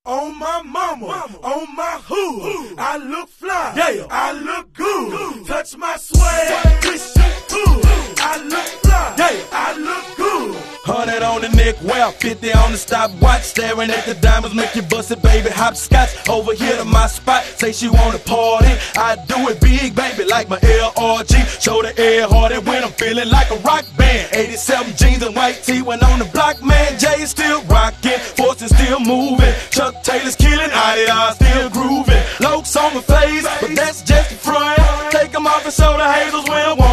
On my mama, on my hood, I look fly, yeah, I look good. Touch my swag, this shit cool. I look fly, yeah, I look good. 100 on the neck, well, 50 on the stopwatch. Staring at the diamonds, make you bust it, baby. Hopscotch over here to my spot. Say she wanna party, I do it big, baby, like my LRG. Show the air hardy when I'm feeling like a rock band. 87 jeans and white tee when on the block, man. Jay is still rocking, Fortune still moving. Chuck Taylor's killing, IDR still grooving. Lokes on my face, but that's just the front. Take them off and show the haters where I want.